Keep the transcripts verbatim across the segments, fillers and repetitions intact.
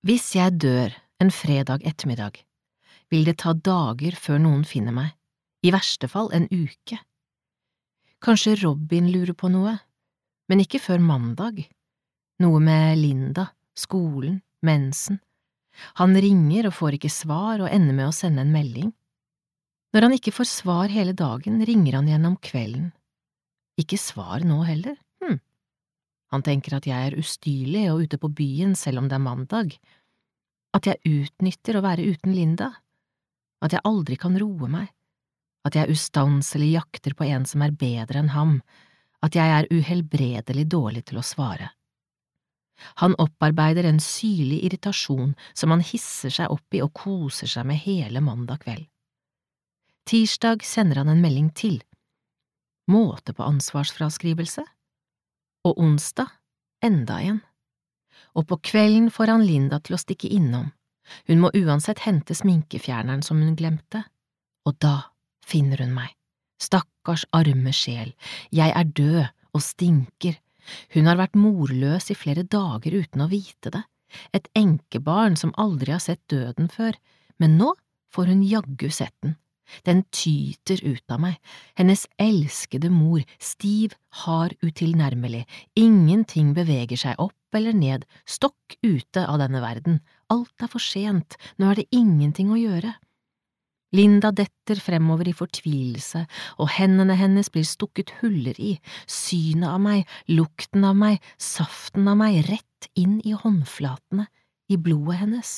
Hvis jeg dør en fredag ettermiddag, vil det ta dager før noen finner meg, i verste fall en uke. Kanskje Robin lurer på noe, men ikke før mandag. Noe med Linda, skolen, mensen. Han ringer og får ikke svar og ender med å sende en melding. Når han ikke får svar hele dagen, ringer han igjen om kvelden. Ikke svar nå heller, hm. Han tenker at jeg er ustyrlig og ute på byen selv om det er mandag. At jeg utnytter å være uten Linda. At jeg aldri kan roe meg. At jeg ustanselig jakter på en som er bedre enn ham. At jeg er uhelbredelig dårlig til å svare. Han opparbeider en syrlig irritasjon som han hisser seg opp i og koser seg med hele mandag kveld. Tirsdag sender han en melding til. Måte på ansvarsfraskrivelse. Og onsdag enda en. Og på kvelden får han Linda til å stikke innom. Hun må uansett hente sminkefjerneren som hun glemte. Og da finner hun meg. Stakkars arme sjel, jeg er død og stinker. Hun har vært morløs i flere dager uten å vite det. Et enkebarn som aldri har sett døden før, men nå får hun jaggu sett den. Den tyter ut av meg, hennes elskede mor, stiv, hard, utilnærmelig, ingenting beveger seg opp eller ned, stokk ute av denne verden, alt er for sent, nå er det ingenting å gjøre. Linda detter fremover i fortvilelse, og hendene hennes blir stukket huller i, synet av meg, lukten av meg, saften av meg, rett inn i håndflatene, i blodet hennes.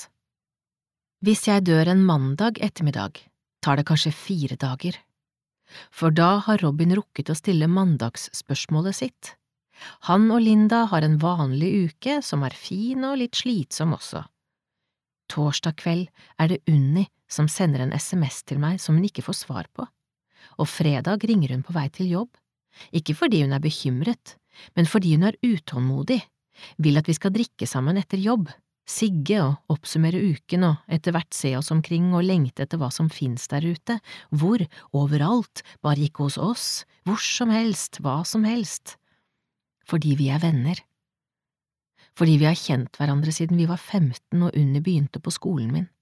Hvis jeg dør en mandag ettermiddag, tar det kanskje fire dager. For da har Robin rukket å stille mandagsspørsmålet sitt. Han og Linda har en vanlig uke som er fin og litt slitsom også. Torsdag kveld er det Unni som sender en sms til meg som hun ikke får svar på, og fredag ringer hun på vei til jobb, ikke fordi hun er bekymret, men fordi hun er utålmodig, vil at vi skal drikke sammen etter jobb, sigge og oppsummere uken og etter hvert se oss omkring og lengte etter hva som finnes der ute, hvor, overalt, bare ikke hos oss, hvor som helst, hva som helst. Fordi vi er venner. Fordi vi har kjent hverandre siden vi var femten og Unni begynte på skolen min.